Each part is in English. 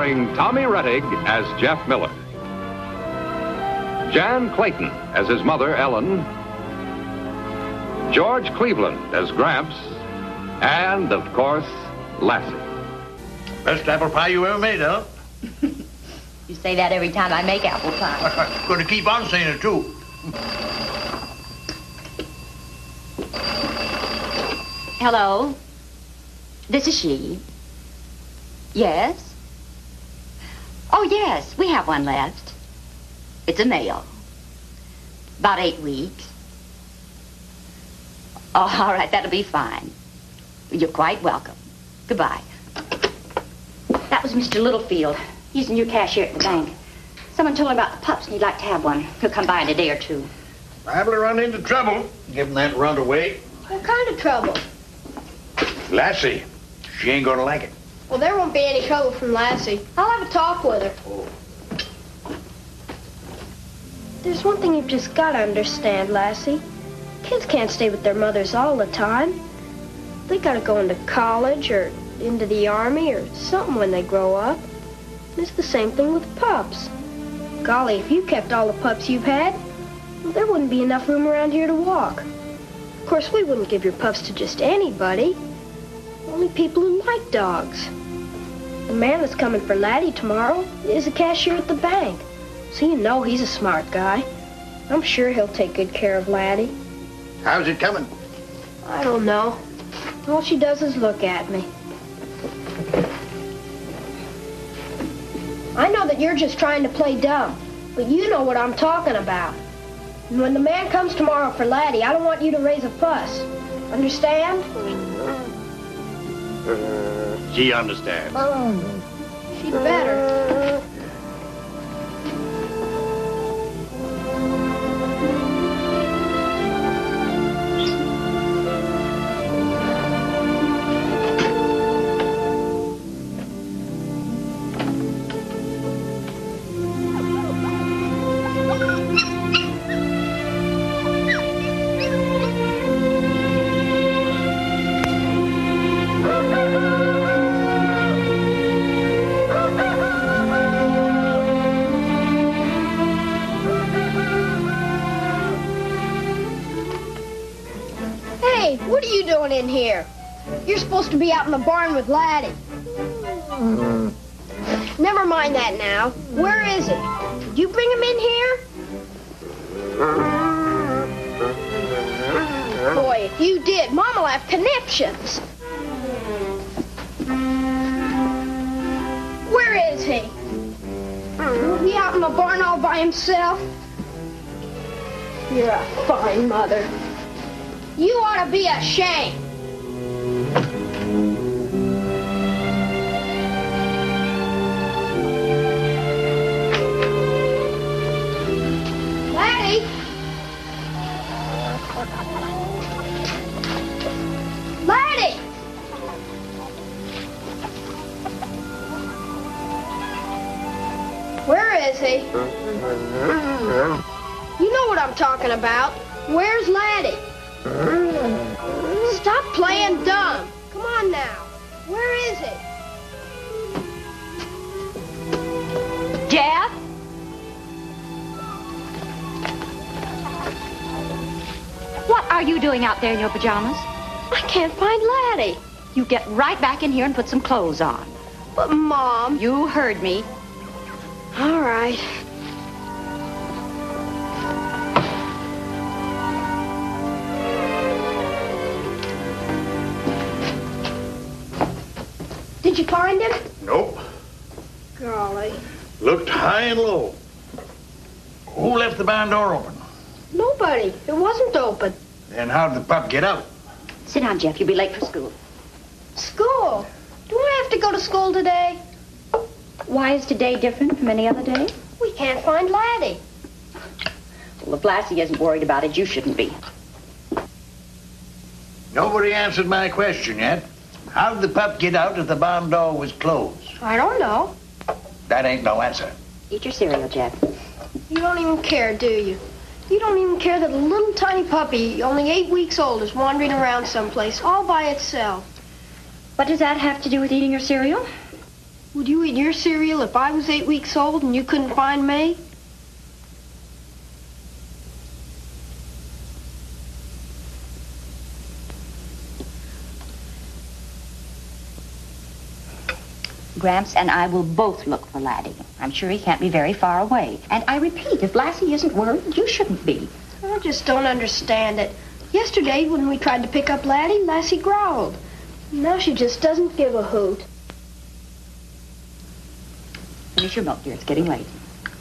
starring Tommy Rettig as Jeff Miller, Jan Clayton as his mother, Ellen, George Cleveland as Gramps, and, of course, Lassie. Best apple pie you ever made, huh? You say that every time I make apple pie. Going to keep on saying it, too. Hello? This is she. Yes? Oh, yes, we have one left. It's a male. About 8 weeks. Oh, all right, that'll be fine. You're quite welcome. Goodbye. That was Mr. Littlefield. He's the new cashier at the bank. Someone told him about the pups and he'd like to have one. He'll come by in a day or two. Liable to run into trouble, given that runt away. What kind of trouble? Lassie. She ain't gonna like it. Well, there won't be any trouble from Lassie. I'll have a talk with her. Oh. There's one thing you've just got to understand, Lassie. Kids can't stay with their mothers all the time. They got to go into college or into the army or something when they grow up. And it's the same thing with pups. Golly, if you kept all the pups you've had, well, there wouldn't be enough room around here to walk. Of course, we wouldn't give your pups to just anybody. Only people who like dogs. The man that's coming for Laddie tomorrow is a cashier at the bank. So you know he's a smart guy. I'm sure he'll take good care of Laddie. How's it coming? I don't know. All she does is look at me. I know that you're just trying to play dumb, but you know what I'm talking about. And when the man comes tomorrow for Laddie, I don't want you to raise a fuss. Understand? She understands. She'd better. In here. You're supposed to be out in the barn with Laddie. Never mind that now. Where is he? Did you bring him in here? Boy, if you did, Moma'll have conniptions. Where is he? Will he out in the barn all by himself? You're a fine mother. You ought to be ashamed. Laddie! Laddie! Where is he? You know what I'm talking about. Where's Laddie? Stop playing dumb. Come on now. Where is he? Jeff? What are you doing out there in your pajamas? I can't find Laddie. You get right back in here and put some clothes on. But, Mom... You heard me. All right. Did you find him? Nope. Golly. Looked high and low. Who left the barn door open? Nobody. It wasn't open. Then how did the pup get out? Sit down, Jeff. You'll be late for school. School? Do I have to go to school today? Why is today different from any other day? We can't find Laddie. Well, if Lassie isn't worried about it, you shouldn't be. Nobody answered my question yet. How did the pup get out if the barn door was closed? I don't know. That ain't no answer. Eat your cereal, Jeff. You don't even care, do you? You don't even care that a little tiny puppy, only 8 weeks old, is wandering around someplace all by itself. What does that have to do with eating your cereal? Would you eat your cereal if I was 8 weeks old and you couldn't find me? Gramps and I will both look for Laddie. I'm sure he can't be very far away. And I repeat, if Lassie isn't worried, you shouldn't be. I just don't understand it. Yesterday, when we tried to pick up Laddie, Lassie growled. Now she just doesn't give a hoot. Finish your milk, dear. It's getting late.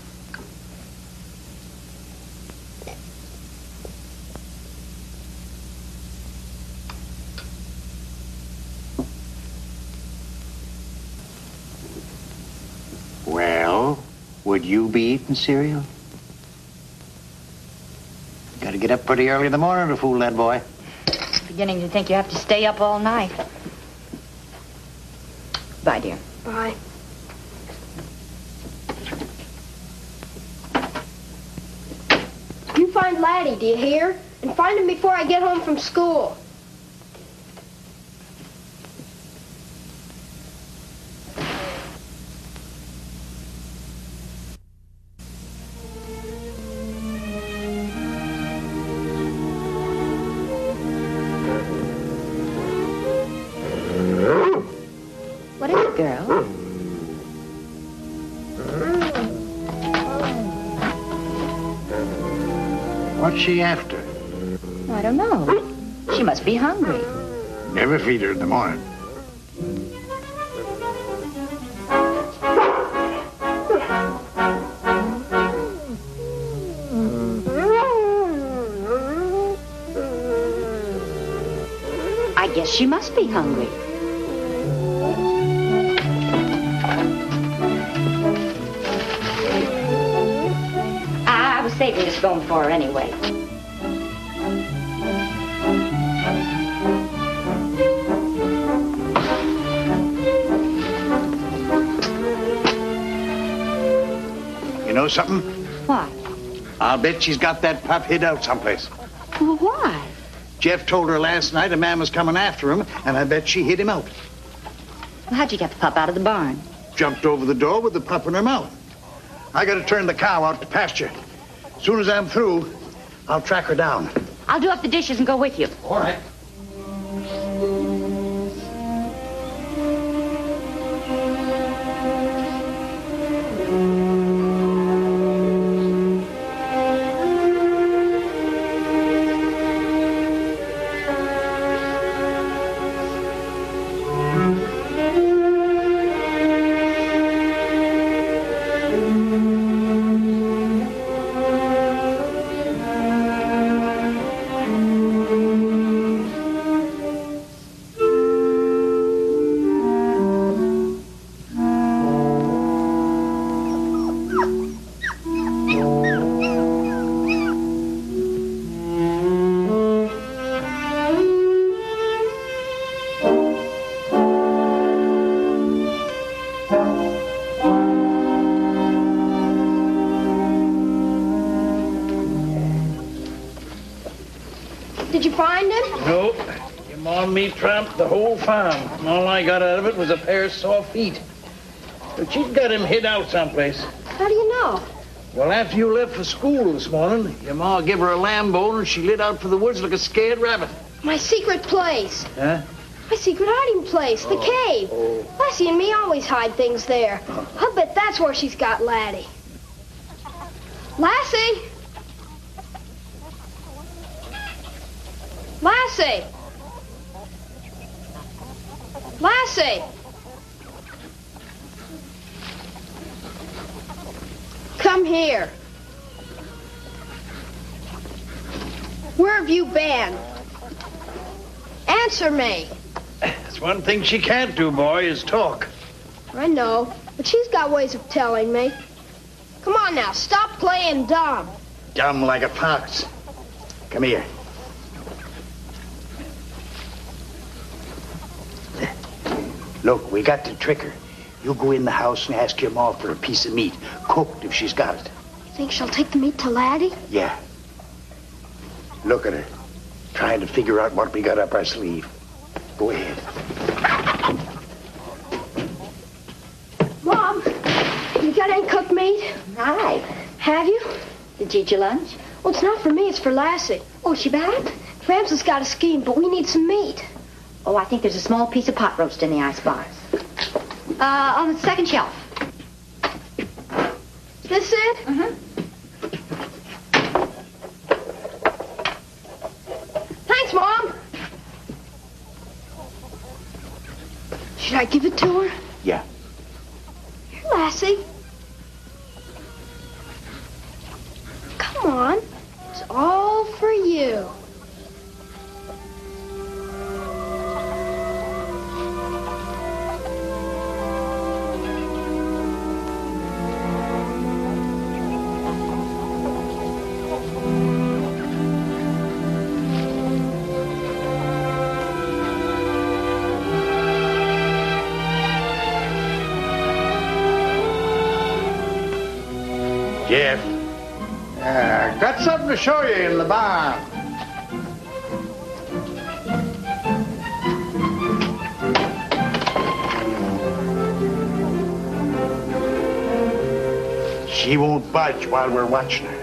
Well, would you be eating cereal? Gotta get up pretty early in the morning to fool that boy. Beginning to think you have to stay up all night. Bye, dear. Bye. You find Laddie, do you hear? And find him before I get home from school. What is it, girl? What's she after? I don't know. She must be hungry. Never feed her in the morning. I guess she must be hungry. I was saving this bone for her anyway. You know something? What? I'll bet she's got that pup hid out someplace. Well, why? Jeff told her last night a man was coming after him, and I bet she hid him out. Well, how'd you get the pup out of the barn? Jumped over the door with the pup in her mouth. I gotta turn the cow out to pasture. As soon as I'm through, I'll track her down. I'll do up the dishes and go with you. All right. Did you find him? Nope. Your mom and me tramped the whole farm, and all I got out of it was a pair of sore feet. But she'd got him hid out someplace. How do you know? Well, after you left for school this morning, your ma gave her a lamb bone, and she lit out for the woods like a scared rabbit. My secret place. Huh? My secret hiding place, the cave. Lassie and me always hide things there. I'll bet that's where she's got Laddie. Lassie! Lassie! Lassie! Come here. Where have you been? Answer me. That's one thing she can't do, boy, is talk. I know, but she's got ways of telling me. Come on now, stop playing dumb. Dumb like a fox. Come here. Look, we got to trick her. You go in the house and ask your ma for a piece of meat, cooked if she's got it. Think she'll take the meat to Laddie? Yeah. Look at her, trying to figure out what we got up our sleeve. Go ahead. That ain't cooked meat. Hi. Have you? Did you eat your lunch? Well, it's not for me. It's for Lassie. Oh, is she back? Gramps has got a scheme, but we need some meat. Oh, I think there's a small piece of pot roast in the icebox. On the second shelf. This it? Mm-hmm. Thanks, Mom. Should I give it to her? Yeah. Here, Lassie. Come on. It's all for you. Jeff. Got something to show you in the barn. She won't budge while we're watching her.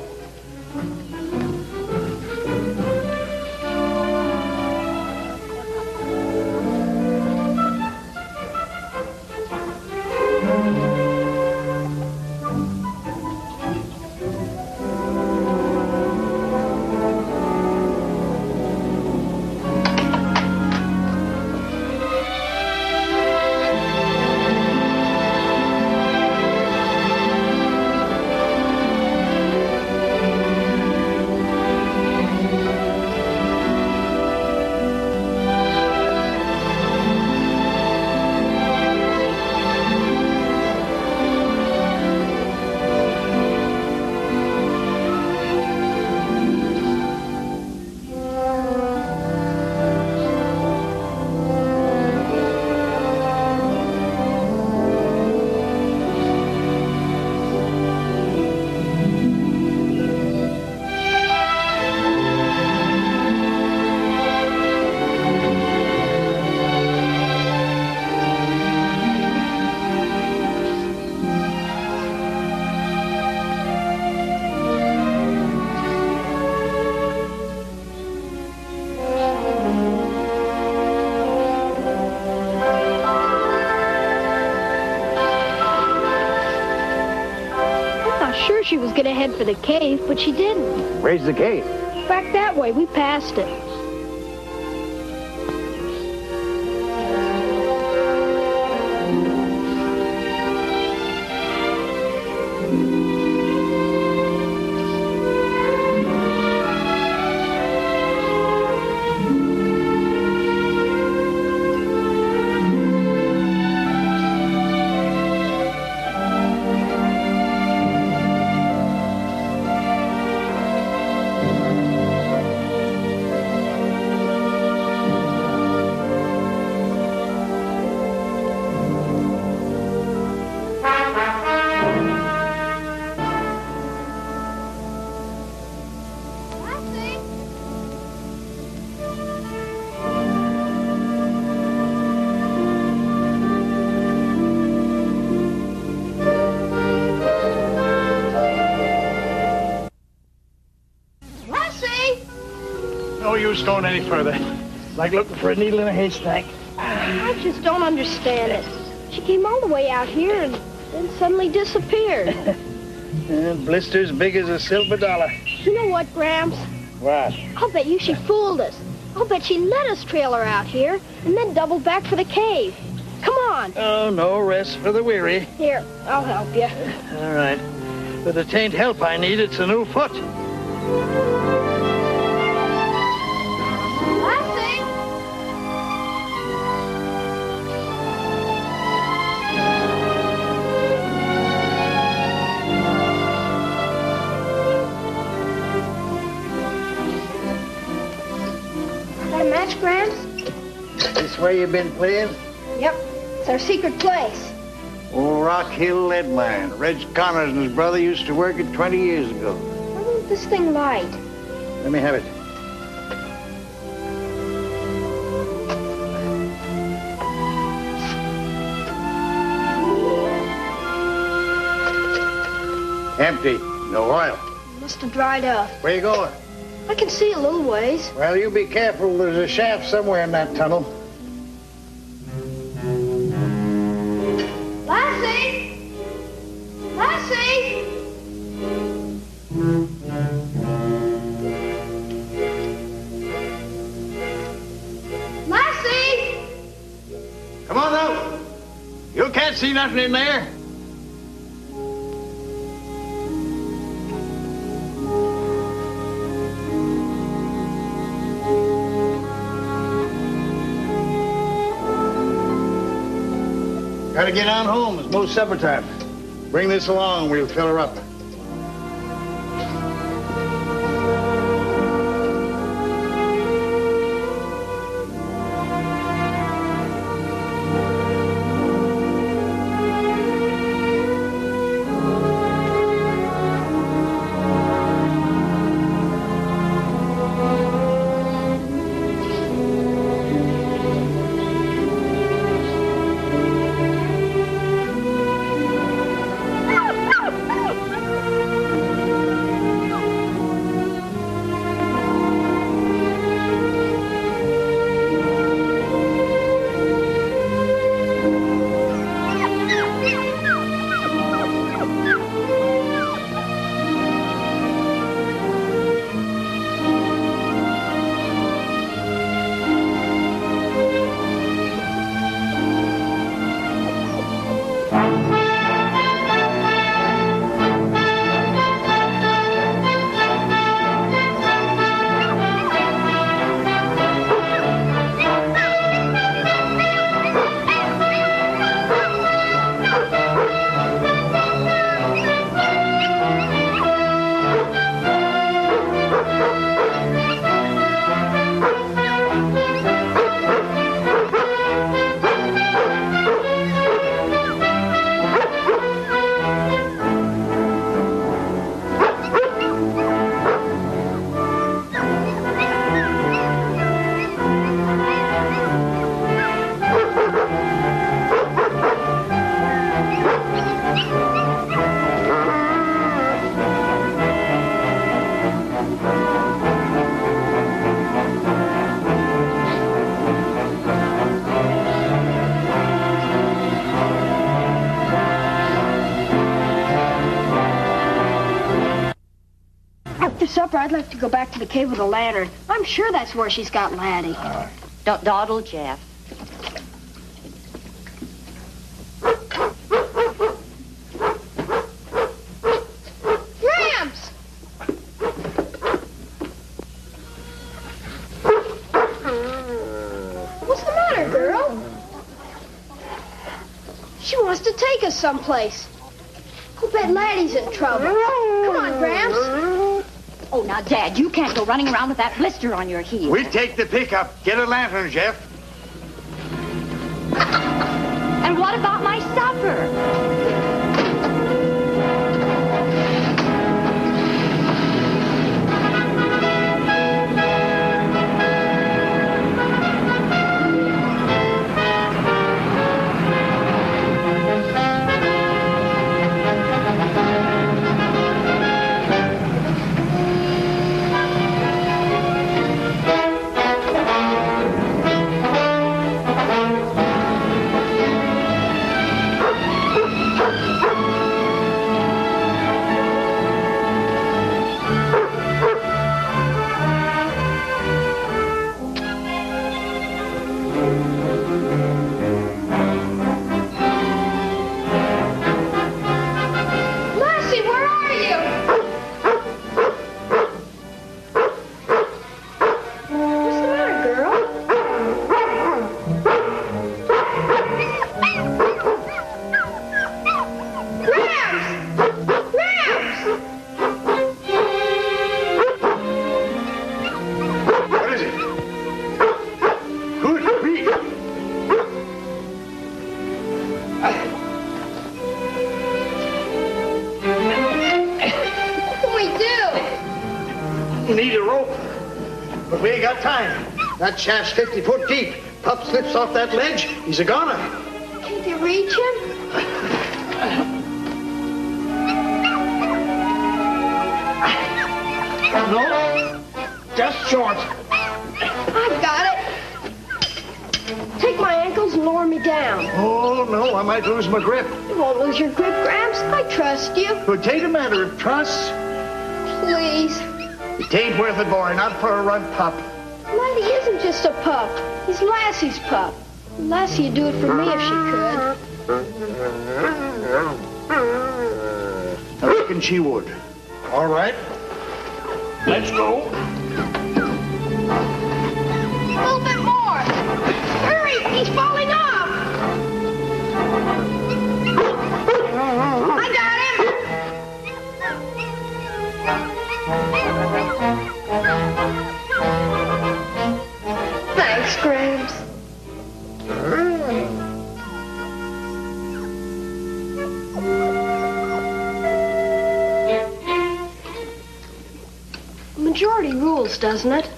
She was gonna head for the cave, but she didn't. Where's the cave? Back that way. We passed it. No use going any further. Like looking for a needle in a haystack. I just don't understand it. She came all the way out here and then suddenly disappeared. Blisters big as a silver dollar. You know what, Gramps? What? I'll bet you she fooled us. I'll bet she let us trail her out here and then doubled back for the cave. Come on. Oh, no rest for the weary. Here, I'll help you. All right. But it ain't help I need, it's a new foot. Lassie! Got a match, Gramps? This way you've been playing? Yep. It's our secret place. Old Rock Hill lead mine. Reg Connors and his brother used to work it 20 years ago. Why won't this thing light? Let me have it. Empty. No oil. Must have dried up. Where you going? I can see a little ways. Well, you be careful. There's a shaft somewhere in that tunnel. Lassie! Lassie! Lassie! Come on out. You can't see nothing in there. Gotta get on home. It's most supper time. Bring this along. We'll fill her up. Supper, I'd like to go back to the cave with a lantern. I'm sure that's where she's got Laddie. Don't dawdle, Jeff. Gramps! What's the matter, girl? She wants to take us someplace. I'll bet Laddie's in trouble. Come on, Gramps. Oh, now, Dad, you can't go running around with that blister on your heel. We take the pickup. Get a lantern, Jeff. And what about my supper? Need a rope, but we ain't got time. That shaft's 50 foot deep. Pup slips off that ledge, he's a goner. Can't you reach him? No, just short. I've got it. Take my ankles and lower me down. Oh, no, I might lose my grip. You won't lose your grip, Gramps. I trust you. It ain't a matter of trust. Please. It ain't worth it, boy, not for a rug pup. Laddie isn't just a pup. He's Lassie's pup. Lassie'd do it for me if she could. I reckon she would. All right. Let's go. A little bit more. Hurry, he's falling off. I got him. Thanks, Gramps. Majority rules, doesn't it?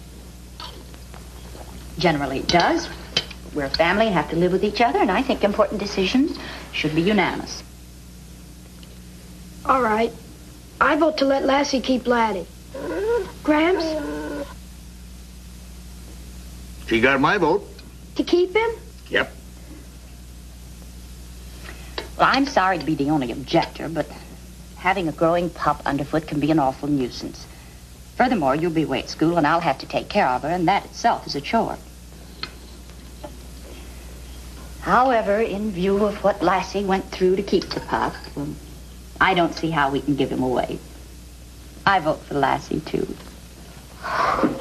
Generally it does. We're a family and have to live with each other, and I think important decisions should be unanimous. All right. I vote to let Lassie keep Laddie. Gramps, She got my vote. to keep him? Yep. Well, I'm sorry to be the only objector, but having a growing pup underfoot can be an awful nuisance. Furthermore, you'll be away at school, and I'll have to take care of her, and that itself is a chore. However, in view of what Lassie went through to keep the pup, I don't see how we can give him away. I vote for Lassie, too.